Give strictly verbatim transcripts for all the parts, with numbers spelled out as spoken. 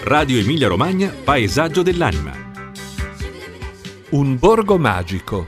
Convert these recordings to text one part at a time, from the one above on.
Radio Emilia Romagna, Paesaggio dell'Anima. Un borgo magico.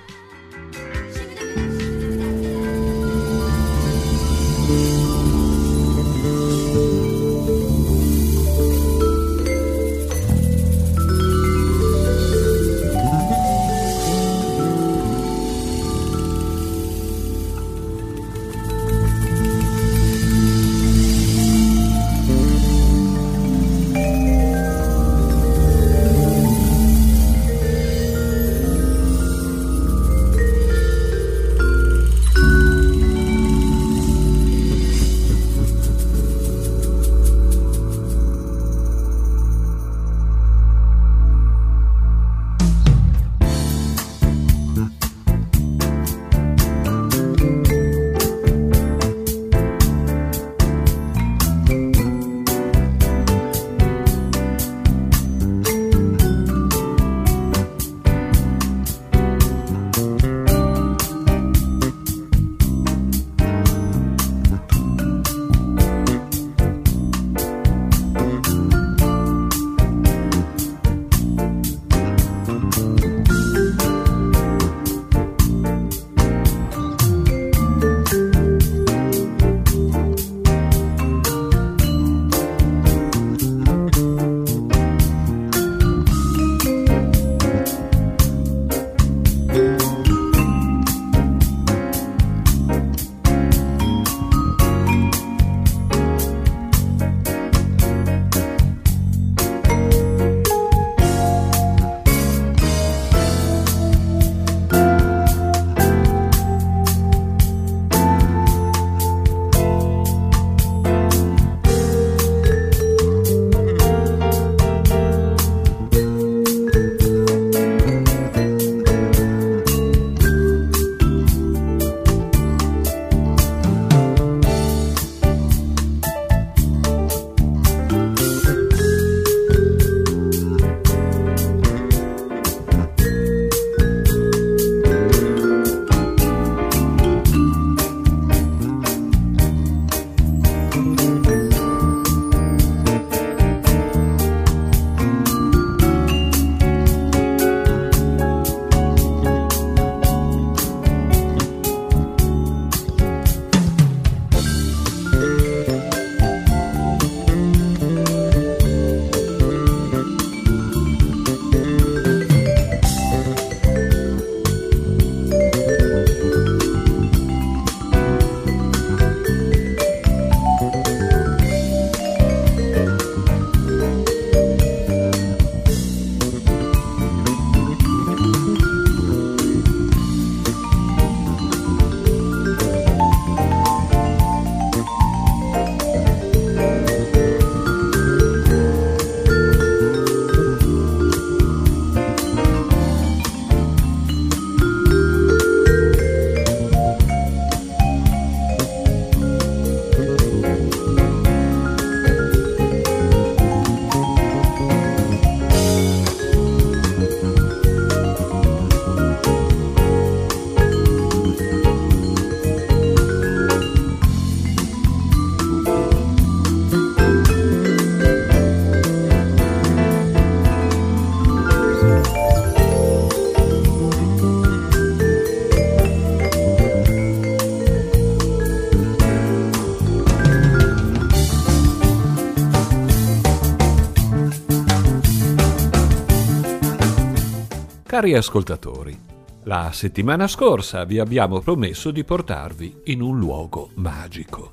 Cari ascoltatori, la settimana scorsa vi abbiamo promesso di portarvi in un luogo magico.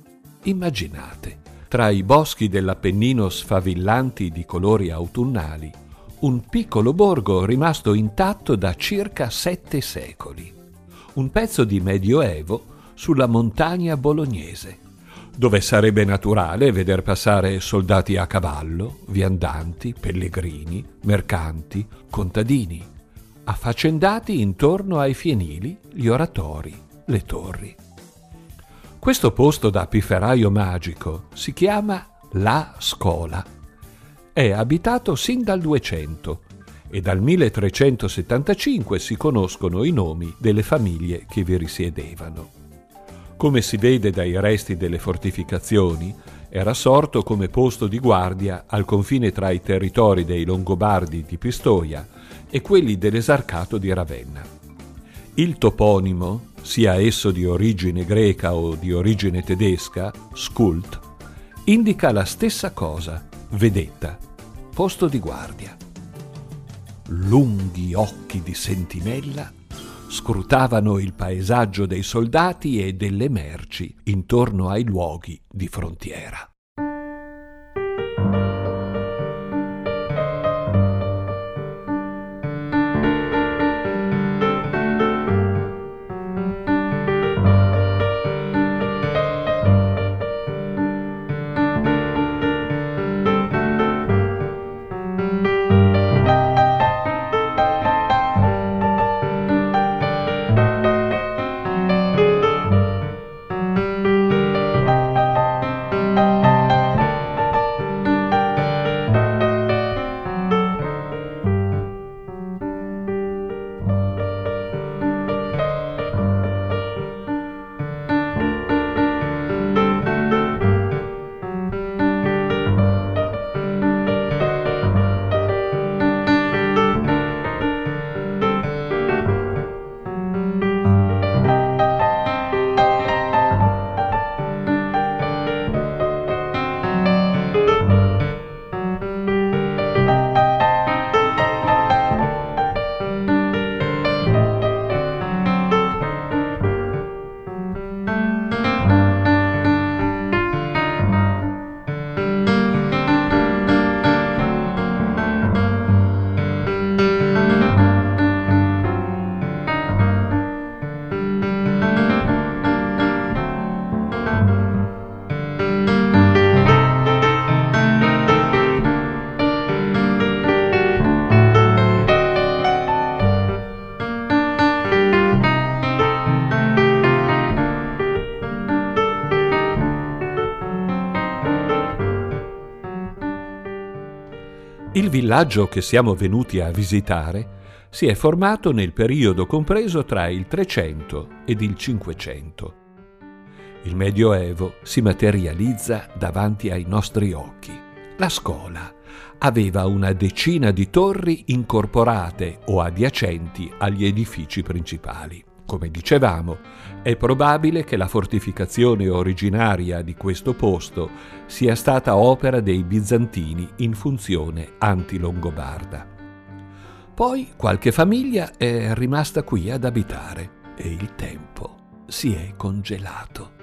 Immaginate, tra i boschi dell'Appennino sfavillanti di colori autunnali, un piccolo borgo rimasto intatto da circa sette secoli. Un pezzo di medioevo sulla montagna bolognese, dove sarebbe naturale veder passare soldati a cavallo, viandanti, pellegrini, mercanti, contadini, affaccendati intorno ai fienili, gli oratori, le torri. Questo posto da pifferaio magico si chiama La Scola. È abitato sin dal duecento e dal milletrecentosettantacinque si conoscono i nomi delle famiglie che vi risiedevano. Come si vede dai resti delle fortificazioni, era sorto come posto di guardia al confine tra i territori dei Longobardi di Pistoia e quelli dell'Esarcato di Ravenna. Il toponimo, sia esso di origine greca o di origine tedesca, Skuld, indica la stessa cosa, vedetta, posto di guardia. Lunghi occhi di sentinella scrutavano il paesaggio dei soldati e delle merci intorno ai luoghi di frontiera. Il villaggio che siamo venuti a visitare si è formato nel periodo compreso tra il trecento ed il cinquecento. Il Medioevo si materializza davanti ai nostri occhi. La scola aveva una decina di torri incorporate o adiacenti agli edifici principali. Come dicevamo, è probabile che la fortificazione originaria di questo posto sia stata opera dei bizantini in funzione anti-longobarda. Poi qualche famiglia è rimasta qui ad abitare e il tempo si è congelato.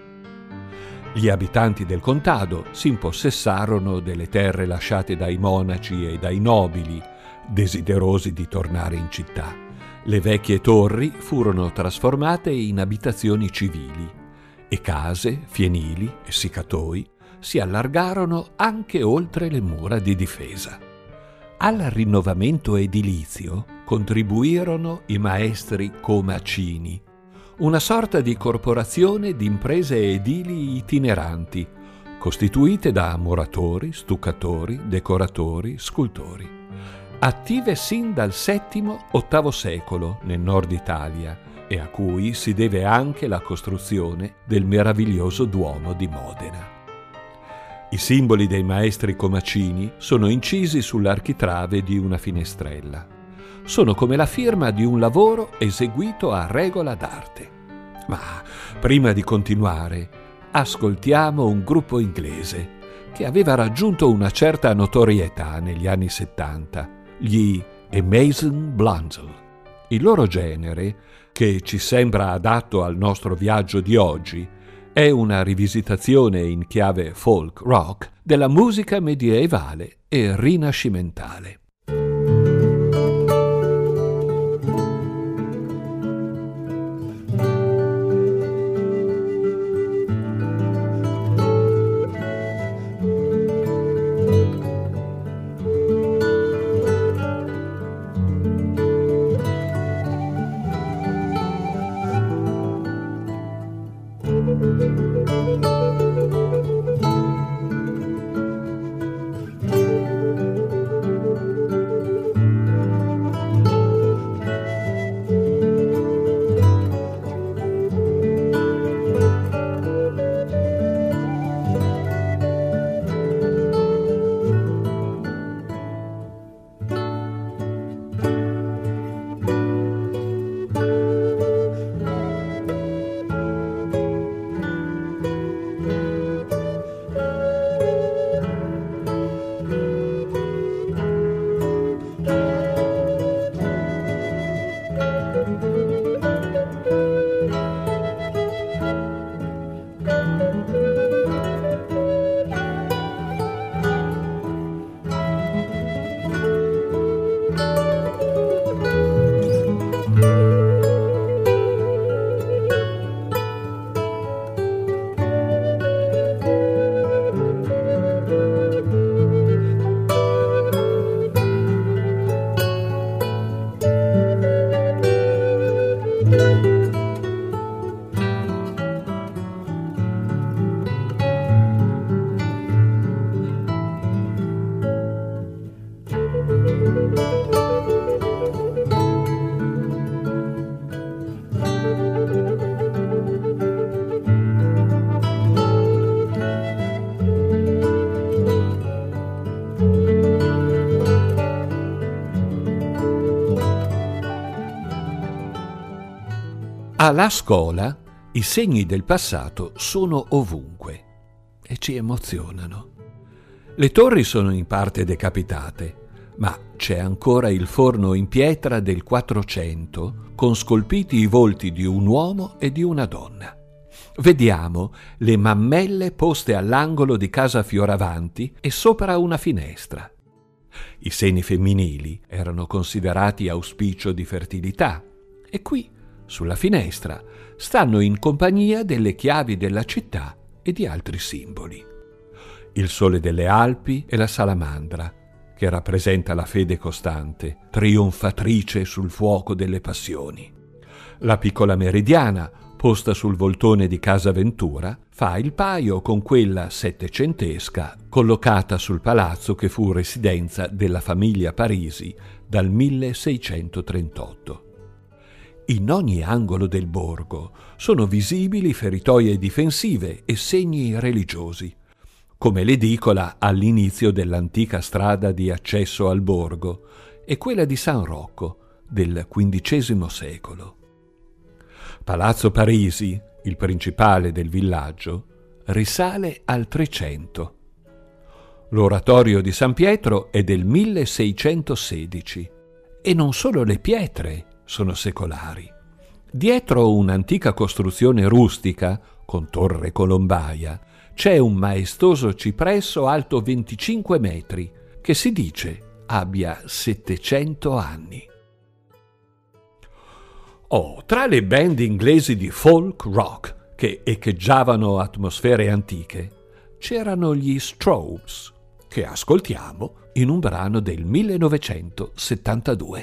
Gli abitanti del contado si impossessarono delle terre lasciate dai monaci e dai nobili, desiderosi di tornare in città. Le vecchie torri furono trasformate in abitazioni civili e case, fienili, essiccatoi si allargarono anche oltre le mura di difesa. Al rinnovamento edilizio contribuirono i maestri comacini, una sorta di corporazione di imprese edili itineranti, costituite da muratori, stuccatori, decoratori, scultori, attive sin dal settimo ottavo secolo nel nord Italia e a cui si deve anche la costruzione del meraviglioso Duomo di Modena. I simboli dei maestri comacini sono incisi sull'architrave di una finestrella. Sono come la firma di un lavoro eseguito a regola d'arte. Ma prima di continuare, ascoltiamo un gruppo inglese che aveva raggiunto una certa notorietà negli anni settanta, gli Amazing Blunzel. Il loro genere, che ci sembra adatto al nostro viaggio di oggi, è una rivisitazione in chiave folk rock della musica medievale e rinascimentale. A La Scola i segni del passato sono ovunque e ci emozionano. Le torri sono in parte decapitate, ma c'è ancora il forno in pietra del Quattrocento con scolpiti i volti di un uomo e di una donna. Vediamo le mammelle poste all'angolo di casa Fioravanti e sopra una finestra. I seni femminili erano considerati auspicio di fertilità e qui, sulla finestra, stanno in compagnia delle chiavi della città e di altri simboli. Il sole delle Alpi e la salamandra, che rappresenta la fede costante, trionfatrice sul fuoco delle passioni. La piccola meridiana, posta sul voltone di Casa Ventura, fa il paio con quella settecentesca collocata sul palazzo che fu residenza della famiglia Parisi dal milleseicentotrentotto. In ogni angolo del borgo sono visibili feritoie difensive e segni religiosi, come l'edicola all'inizio dell'antica strada di accesso al borgo e quella di San Rocco del quindicesimo secolo. Palazzo Parisi, il principale del villaggio, risale al Trecento. L'oratorio di San Pietro è del milleseicentosedici e non solo le pietre sono secolari. Dietro un'antica costruzione rustica, con torre colombaia, c'è un maestoso cipresso alto venticinque metri, che si dice abbia settecento anni. Oh, tra le band inglesi di folk rock che echeggiavano atmosfere antiche, c'erano gli Strokes, che ascoltiamo in un brano del millenovecentosettantadue.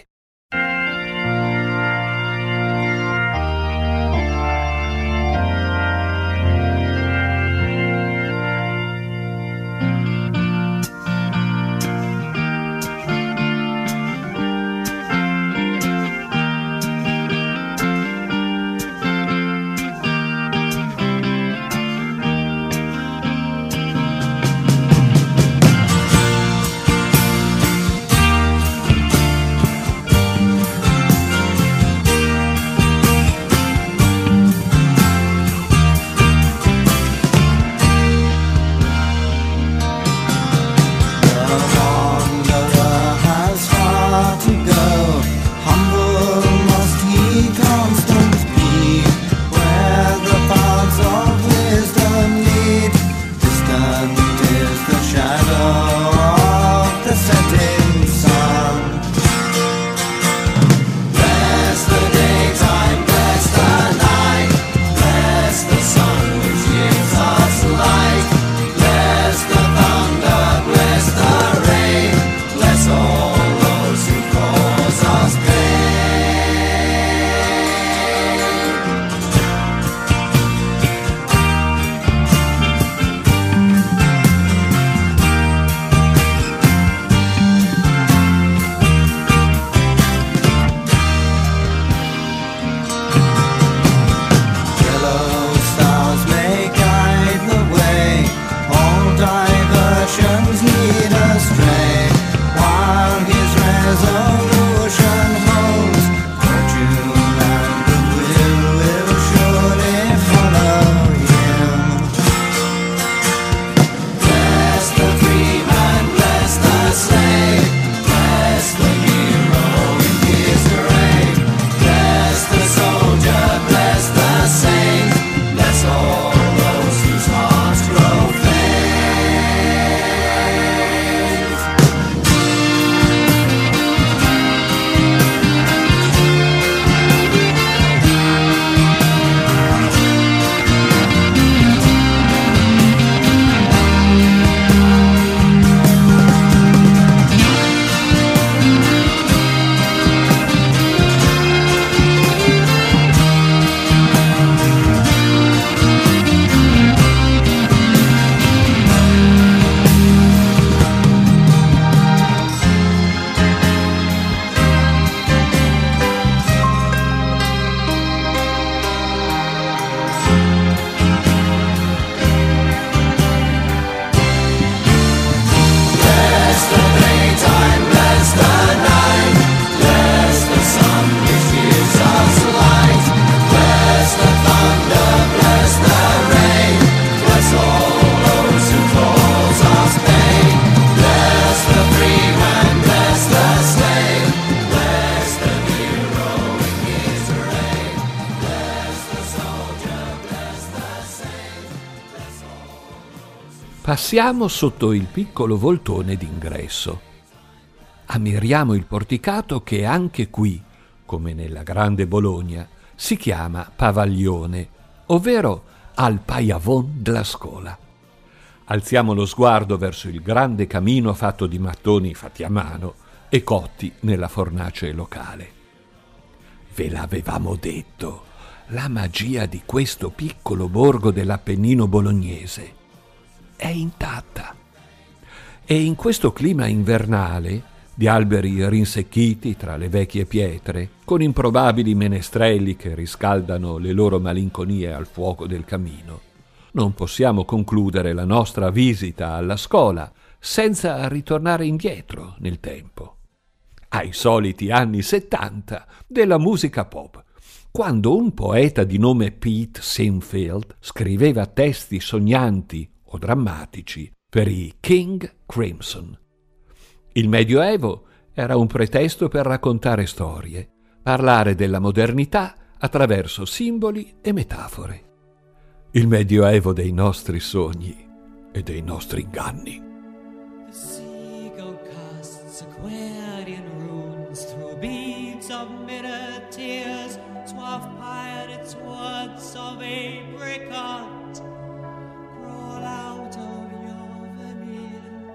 Passiamo sotto il piccolo voltone d'ingresso. Ammiriamo il porticato che anche qui, come nella grande Bologna, si chiama Pavaglione, ovvero al Paiavon della scuola. Alziamo lo sguardo verso il grande camino fatto di mattoni fatti a mano e cotti nella fornace locale. Ve l'avevamo detto, la magia di questo piccolo borgo dell'Appennino bolognese è intatta. E in questo clima invernale, di alberi rinsecchiti tra le vecchie pietre, con improbabili menestrelli che riscaldano le loro malinconie al fuoco del camino, non possiamo concludere la nostra visita alla scuola senza ritornare indietro nel tempo, ai soliti anni settanta della musica pop, quando un poeta di nome Pete Sinfield scriveva testi sognanti o drammatici per i King Crimson. Il Medioevo era un pretesto per raccontare storie, parlare della modernità attraverso simboli e metafore. Il Medioevo dei nostri sogni e dei nostri inganni. The seagull casts Aquarian runes through beads of mirror tears, twelve pirates' words of apricot crawl out of your veneer.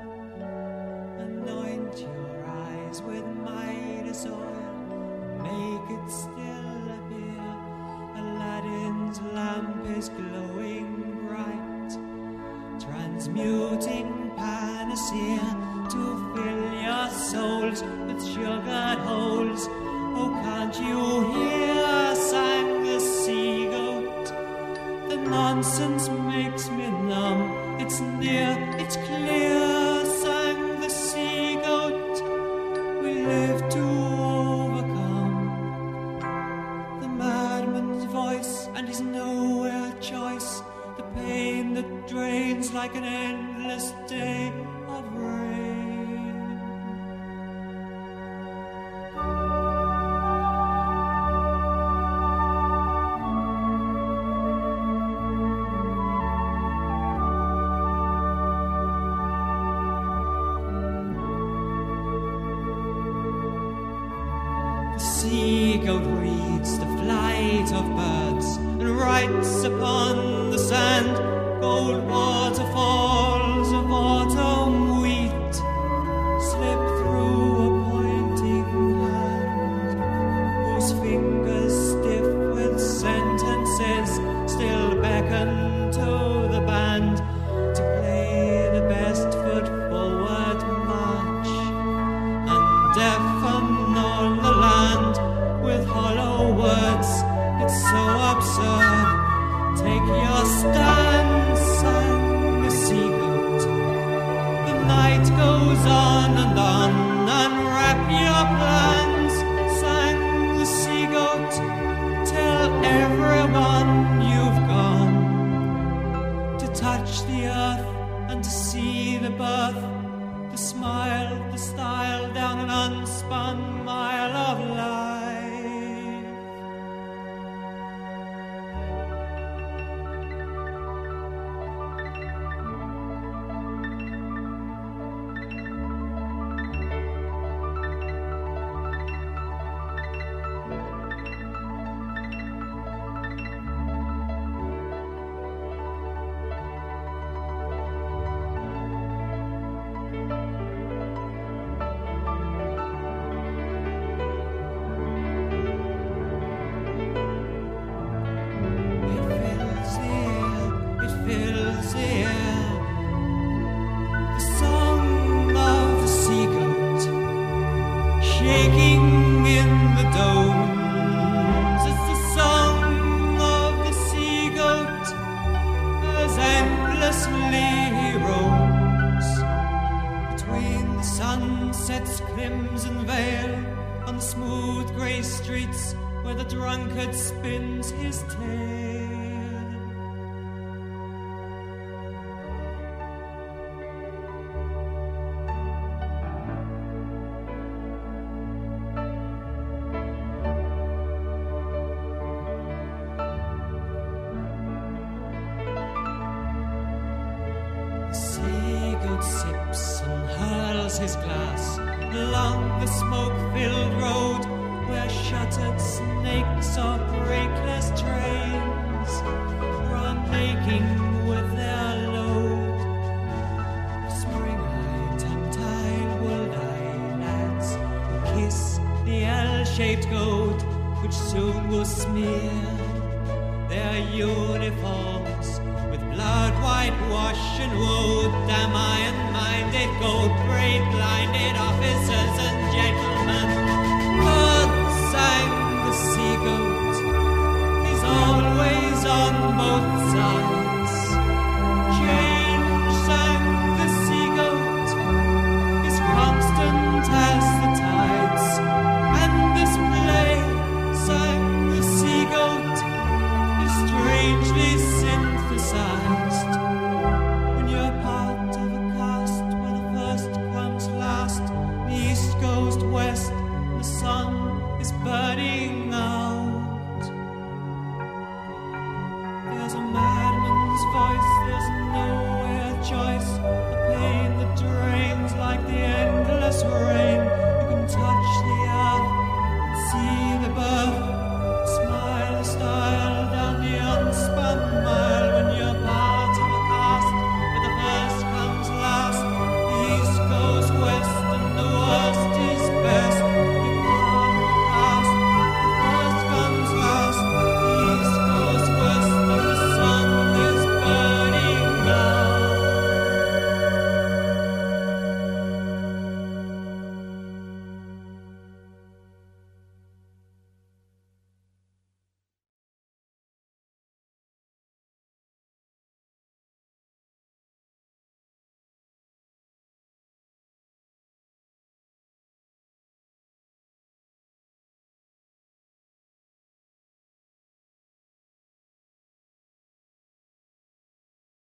Anoint your eyes with Midas oil, make it still appear. Aladdin's lamp is glowing bright, transmuting panacea to fill your souls with sugared holes. Oh, can't you hear, sang the sea goat, the nonsense makes me numb. It's near, it's clear, sang the sea goat, we live to overcome the madman's voice and his nowhere choice, the pain that drains like an endless day of rain. Sea-goat reads the flight of birds and writes upon the sand gold waterfalls of autumn wheat slip through a pointing hand, whose fingers stiff with sentences still beckon to the band to play the best foot forward march and deafen all the land with hollow words. It's so absurd. Take your stand, sang the sea goat. The night goes on and on, unwrap your plans, sang the sea goat. Tell everyone you've gone to touch the earth and to see the birth, the smile, the style down an unspun mile of life. Shaking in the domes, it's the song of the sea goat as endlessly he roams between the sunset's crimson veil on the smooth grey streets where the drunkard spins his tale. See goat sips and hurls his glass along the smoke-filled road, where shuttered snakes or breakless trains run making with their load. Spring-eyed, tongue-tied, wool-eyed lads kiss the L-shaped goat, which soon will smear their uniforms with blood, whitewash and woad. Damn iron-minded, gold-braid, blinded officers and gentlemen. God sang the sea-goat, he's always on both sides. Change sang the sea-goat, he's constant as the tides. And this play sang the sea-goat, he's strangely synthesized. When you're part of a cast where the first comes last, the east goes west, the sun is burning out. There's a madman's voice, there's nowhere choice, a pain that drains like the endless rain.